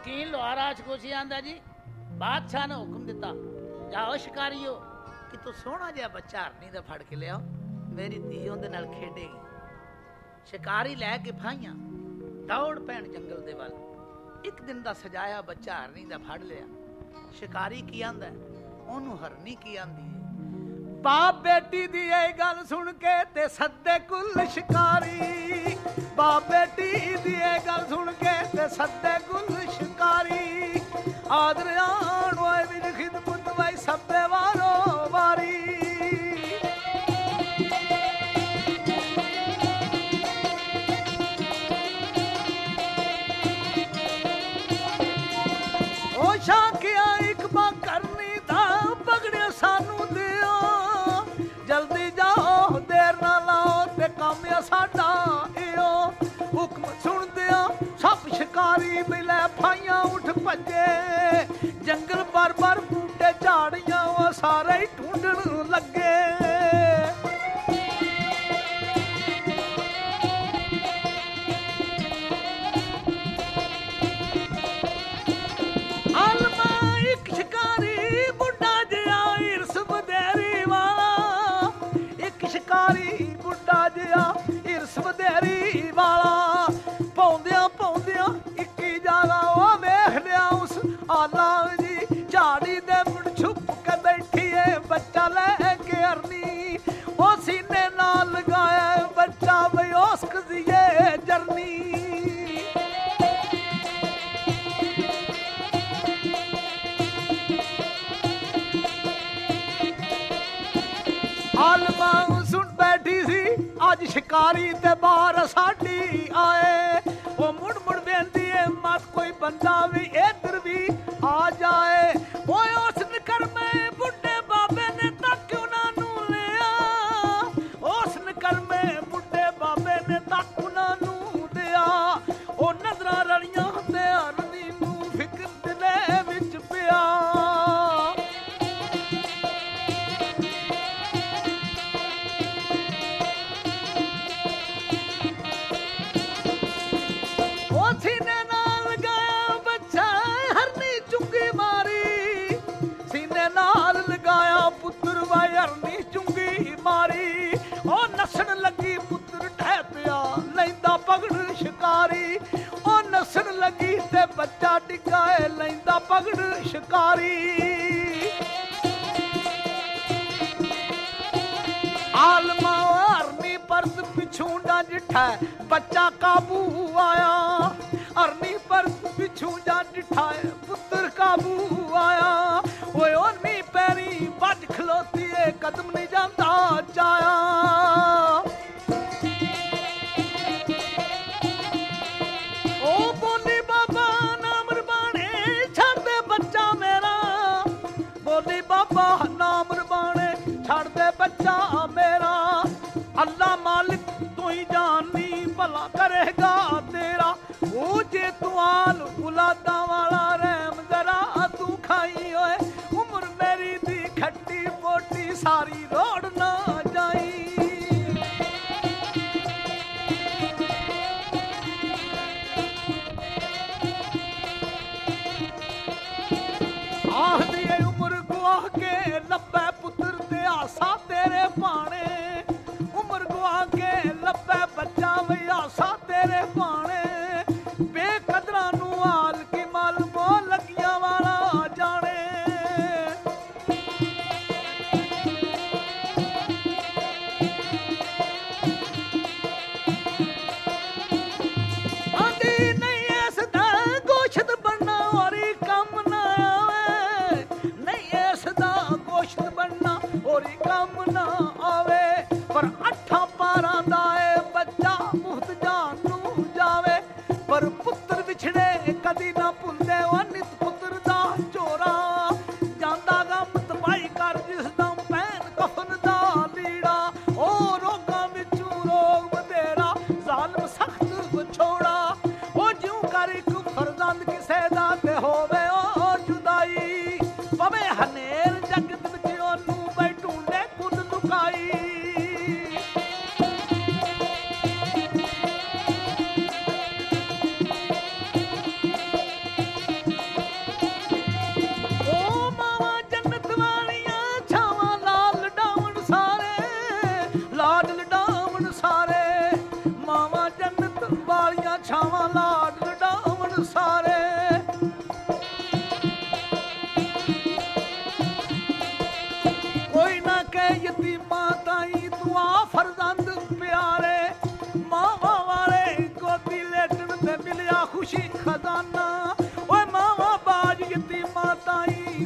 ਮਸਕੀਨ ਲੋਹਾਰ ਰਾਜਕੋਸ਼ੀ ਆਂਦਾ ਜੀ ਬਾਦਸ਼ਾਹ ਨੇ ਹੁਕਮ ਦਿੱਤਾ, ਜਾਓ ਸ਼ਿਕਾਰੀਓ ਕਿ ਤੂੰ ਸੋਹਣਾ ਜਿਹਾ ਬੱਚਾ ਹਰਨੀ ਦਾ ਫੜ ਕੇ ਲਿਆਓ, ਮੇਰੀ ਧੀ ਉਹਦੇ ਨਾਲ ਖੇਡੇਗੀ। ਸ਼ਿਕਾਰੀ ਲੈ ਕੇ ਫਾਈਆਂ ਦੌੜ ਪੈਣ ਜੰਗਲ ਦੇ ਵੱਲ। ਇੱਕ ਦਿਨ ਦਾ ਸਜਾਇਆ ਬੱਚਾ ਹਰਨੀ ਦਾ ਫੜ ਲਿਆ। ਸ਼ਿਕਾਰੀ ਕੀ ਆਂਦਾ, ਉਹਨੂੰ ਹਰਨੀ ਕੀ ਆਂਦੀ ਹੈ। ਬਾਪ ਬੇਟੀ ਦੀ ਇਹ ਗੱਲ ਸੁਣ ਕੇ ਤੇ ਸੱਦੇ ਕੁੱਲ ਸ਼ਿਕਾਰੀ, ਬਾਪ ਬੇਟੀ ਦੀ ਇਹ ਗੱਲ ਸੁਣ ਕੇ ਤੇ ਸੱਦੇ ਕੁੱਲ ਸ਼ਿਕਾਰੀ। ਆਦਰ ਆਣ ਹੋਏ ਵੀ ਖਿਦਮਤ ਵਾਈ ਸਭੇ ਵਾਰੋ ਵਾਰੀ। ਉਹ ਸ਼ਾਕਿਆ ਇੱਕ ਬਾ ਕਰਨੀ ਦਾ ਪਗੜਿਆ ਸਾਨੂੰ ਦਿਓ, ਜਲਦੀ ਜਾਓ ਦੇਰ ਨਾ ਲਾਓ ਤੇ ਕੰਮ ਆ ਸਾਡਾ ਇਹੋ। ਹੁਕਮ ਸੁਣਦਿਆਂ ਸਭ ਸ਼ਿਕਾਰੀ ਮਿਲੇ ਫਾਈਆਂ ਉੱਠ ਭੱਜੇ, ਜੰਗਲ ਪਰ ਪਰ ਬੂਟੇ ਝਾੜੀਆਂ ਉਹ ਸਾਰੇ ਹੀ ਢੂੰਡਣ ਲੱਗੇ। ਆਲਮਾ ਇੱਕ ਸ਼ਿਕਾਰੀ ਬੁੱਢਾ ਜਿਹਾ ਹਿਰਸ ਵਧੇਰੀ ਵਾਲਾ, ਇੱਕ ਸ਼ਿਕਾਰੀ ਬੁੱਢਾ ਜਿਹਾ ਹਿਰਸ ਵਧੇਰੀ ਵਾਲਾ। ਪਾਉਂਦਿਆਂ ਪਾਉਂਦਿਆਂ ਇੱਕੀ ਜਾਗਾ ਉਹ ਵੇਖ ਲਿਆ ਉਸ ਆਲਾ ਜੀ, ਝਾੜੀ ਦੇ ਮੁੜ ਛੁਪ ਕੇ ਬੈਠੀ ਏ ਬੱਚਾ ਲੈ ਕੇ ਹਰਨੀ। ਉਹ ਸੀਨੇ ਨਾਲ ਲਗਾਇਆ ਬੱਚਾ ਬਈ ਉਸ ਕਜ਼ੀਏ ਜਰਨੀ। ਆਲਮਾ ਸੁਣ ਬੈਠੀ ਸੀ ਅੱਜ ਸ਼ਿਕਾਰੀ ਤੇ ਬਾਹਰ ਸਾਡੀ ਆਏ। ਉਹ ਮੁੜ ਮੁੜ ਵੇਂਦੀ ਏ ਮਤ ਕੋਈ ਬੰਦਾ ਵੀ ਇੱਧਰ ਵੀ ਆ ਜਾਏ। ਓਏ ਉਸ ਨਕਰਮੇ ਬੁੱਢੇ ਬਾਬੇ ਨੇ ਤੱਕ ਉਹਨਾਂ ਨੂੰ ਲਿਆ, ਉਸ ਨਕਰਮੇ ਬੁੱਢੇ ਬਾਬੇ ਨੇ ਤੱਕ ਉਹਨਾਂ ਨੂੰ ਦਿਆ। ਉਹ ਨਜ਼ਰਾਂ ਰਲੀਆਂ ਤੇ ਹਰਨੀ ਨੂੰ ਫਿਕਰ ਦਿਲੇ ਵਿੱਚ ਪਿਆ। ਸੀਨੇ ਨਾਲ ਲਗਾਇਆ ਬੱਚਾ ਹਰਨੀ ਚੁੰਗੀ ਮਾਰੀ, ਸੀਨੇ ਨਾਲ ਲਗਾਇਆ ਪੁੱਤਰ ਵਾਈ ਹਰਨੀ ਚੁੰਗੀ ਮਾਰੀ। ਉਹ ਨੱਸਣ ਲੱਗੀ ਪੁੱਤਰ ਢਹਿ ਪਿਆ ਲੈਂਦਾ ਪਗੜ ਸ਼ਿਕਾਰੀ, ਉਹ ਨੱਸਣ ਲੱਗੀ ਤੇ ਬੱਚਾ ਡਿੱਗਾਏ ਲੈਂਦਾ ਪਗੜ ਸ਼ਿਕਾਰੀ। ਆਲਮਾ ਹਰਨੀ ਪਰਤ ਪਿਛੂ ਨਾ ਜਿੱਠਾ ਬੱਚਾ ਕਾਬੂ ਆਇਆ, ਹਰਨੀ ਪਰਤ ਪਿਛੂ ਜਾ ਡਿਠਾ ਪੁੱਤਰ ਕਾਬੂ ਆਇਆ। ਓਏ ਉਹਨੀ ਪੈਰੀ ਵੱਜ ਖਲੋਤੀ ਏ ਕਦਮ ਨਹੀਂ ਜਾਂਦਾ ਚਾਇਆ। ਉਹ ਬੋਲੀ ਬਾਬਾ ਨਾਮ ਰਬਾਣੇ ਛੱਡ ਦੇ ਬੱਚਾ ਮੇਰਾ, ਬੋਲੀ ਬਾਬਾ ਨਾਮ ਰਬਾਣੇ ਛੱਡ ਦੇ ਬੱਚਾ ਮੇਰਾ। ਅੱਲਾ ਮਾਲਿਕ ਤੂੰ ਹੀ ਜਾਨੀ ਭਲਾ ਕਰੇਗਾ ਤੇਰਾ। ਉਹ ਜੇ ਤੂੰ ਆਲ ਔਲਾਦਾਂ ਵਾਲਾ ਰਹਿਮ ਜ਼ਰਾ ਤੂੰ ਖਾਈ ਓਏ, ਉਮਰ ਮੇਰੀ ਦੀ ਖੱਟੀ ਮੋਟੀ ਸਾਰੀ ਰੋੜ ਨਾ ਜਾਈ। ਆਖਦੀ ਏ ਉਮਰ ਗੁਆਹ ਕੇ ਲੱਭੇ ਪੁੱਤਰ ਤੇ ਆਸਾ ਤੇਰੇ ਪਾਣੇ।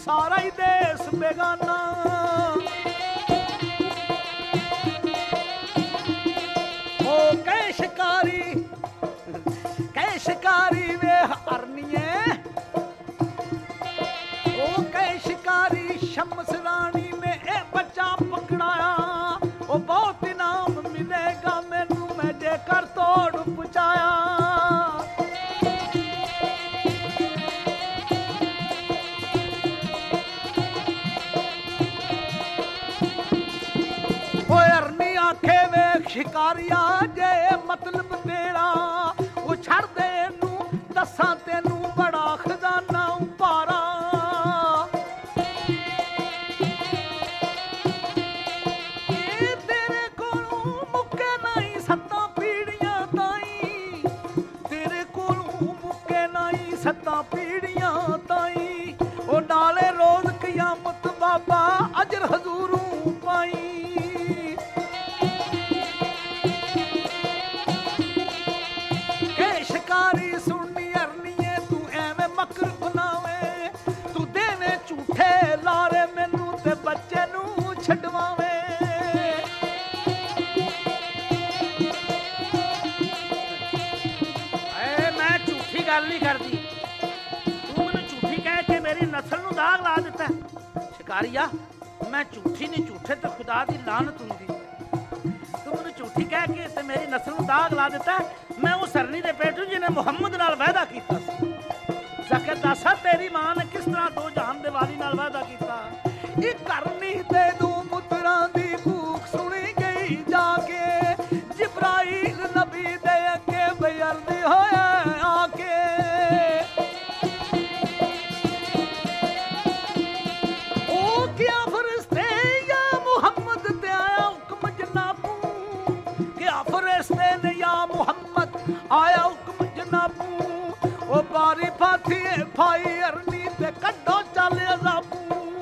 सारा ही देश बेगाना। ओ कै शिकारी वे हरनिए, ओ कै शिकारी शम्स रानी ने ए बच्चा पकड़ाया। ओ बहुत इनाम मिलेगा मैनू मैं जेकर तोड़ पुचाया। शिकारिया जे मतलब तेरा वो छड़ दे नू दसा तेनू बड़ा खजाना उपारा। तेरे कोलों मुक्के नहीं सत्ता पीढ़ियां ताई, तेरे कोलों मुक्के नहीं सत्ता पीढ़ियां ताई। ओ नाले रोज क़यामत बाबा अजर हजूरों पाई। गल नहीं करती, तू मैनू झूठी कह के मेरी नस्ल नू दाग ला दिता। शिकारिया मैं झूठी नहीं, झूठे तो खुदा दी लानत हुंदी। तू मैनू झूठी कह के ते मेरी नस्ल नू दाग ला दिता। मैं उस सरनी दे पेटू जिन्हें मुहम्मद नाल वायदा कीता सी। ज़ाकिर दसा तेरी मां ने किस तरह दो जहान दे वाली नाल वायदा कीता। इह करनी ते दो पुत्रां दी भूख सुनी गई जाके, जिब्राइल नबी दे अगे बेअर्दी होया आके। आया हुक्म जनाबू, ओ बारी फाथी फाई अरनी ते कड्डो चल अज़ाबू।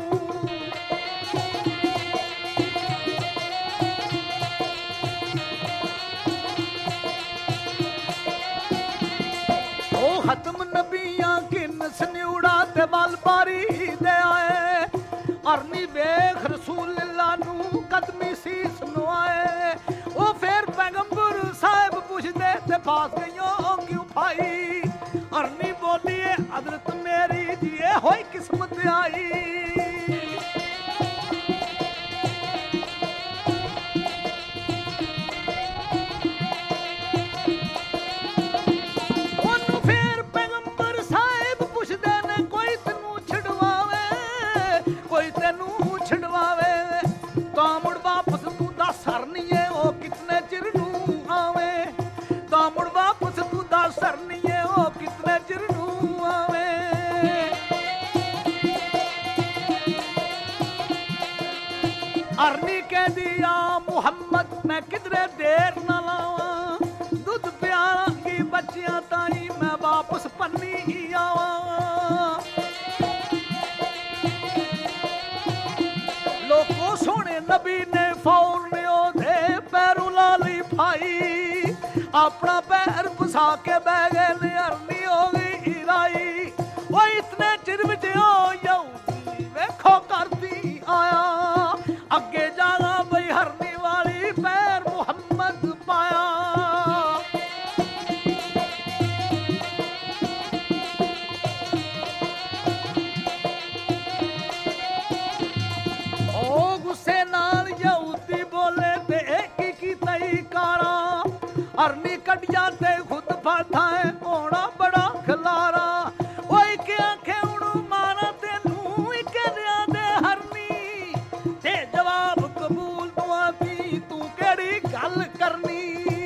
ओ खत्म नबियां किन सन्यूड़ा ते बल बारी दे आए। अरनी वेख रसूलुल्लाह नू कदमी सीस नवाए। ओ फिर पैगंबर साहिब पुछदे ते फास गईयों क्यों भाई। अरनी बोलिए हजरत मेरी जी होई किस्मत आई। ओनू फिर पैगंबर साहिब पुछदे ने कोई तेनू छड़वावे, कोई तेनू छड़वावे। तो मुड़ वापस तू दस अरनीए ओ कितने चिर नू आवे। तो मुड़ वापस तू दस अरनीए ओ कितने चिर नू आवे। अरनी कह दिया मुहम्मद मैं किधरे देर न लावा। दूध प्यारांगी बच्चियां ताई मैं वापस पन्नी आवा। लोको सोने नबी ने फौर ने ओदे पैरों लाली भाई। अपना पैर फसा के बह गए ने अरनी हो गई हिराई। वो इतने चिर विच ओ यहूदी वेखो करती आया। अगे जाना बई हरनी वाली पैर मुहम्मद पाया। ओ गुस्से नाल यहूदी बोले ते एक की तई कारा। अरनी कट जाते खुद फाथा है होना बड़ा खलारा। ओ इके आखे उड़ू मारा तेनू इके दिया दे हरनी। ते जवाब कबूल दुआ की तू केड़ी गल करनी।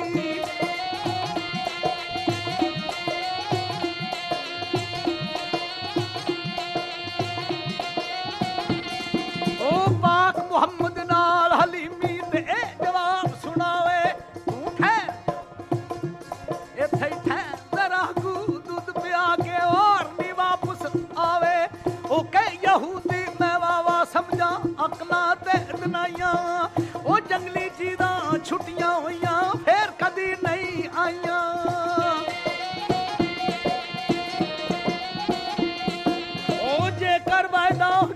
ओ पाक मुहम्मद नाल हलीमी ते ए जवाब सुनावे। तू ठहर इत्थे ही ठहर जरा कू दूध पिया के और नी वापस आवे। ओ कह यहूदी मैं वावा समझा अकला ते दनाइयां। ओ जंगली चीज़ां छुट्टियां होइयां फिर कदी नहीं आइयां। ओ जेकर वायदा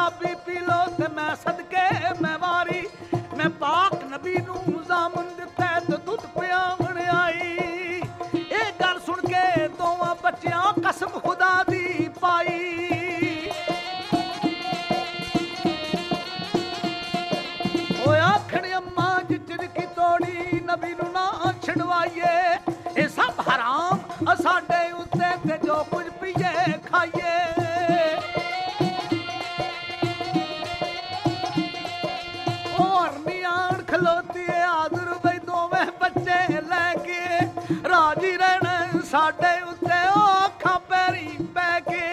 शराबी पी लो ते मैं सदके मैं वारी मैं पाक नबी नू जामन दिता ते दुध पियावण आई ये गल सुन के दोवां बच्चियां कसम खुदा दी पाई ओ आखण अम्मा जिचर की तोड़ी नबी नू ना छड़वाइए ये सब हराम साडे उत्ते ते जो कुछ पीए खाइए और नियाण खलोती है आदर बई दोवें बच्चे लेके राजी रहना साडे उत्ते अखां पैरी पै के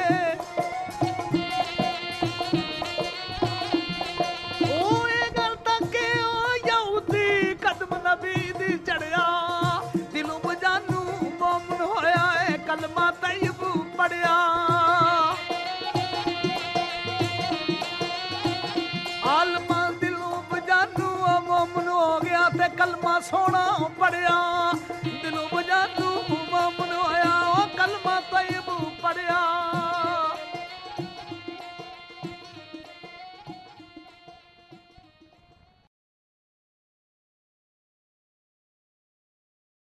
ओए गल तके ओ यहूदी कदम नबी दी चढ़िया दिलों बजानू मोमन होया है कलमा तैयब पढ़िया आलमा दिलों बजानू मोमन हो गया ते कलमा सोना पढ़िया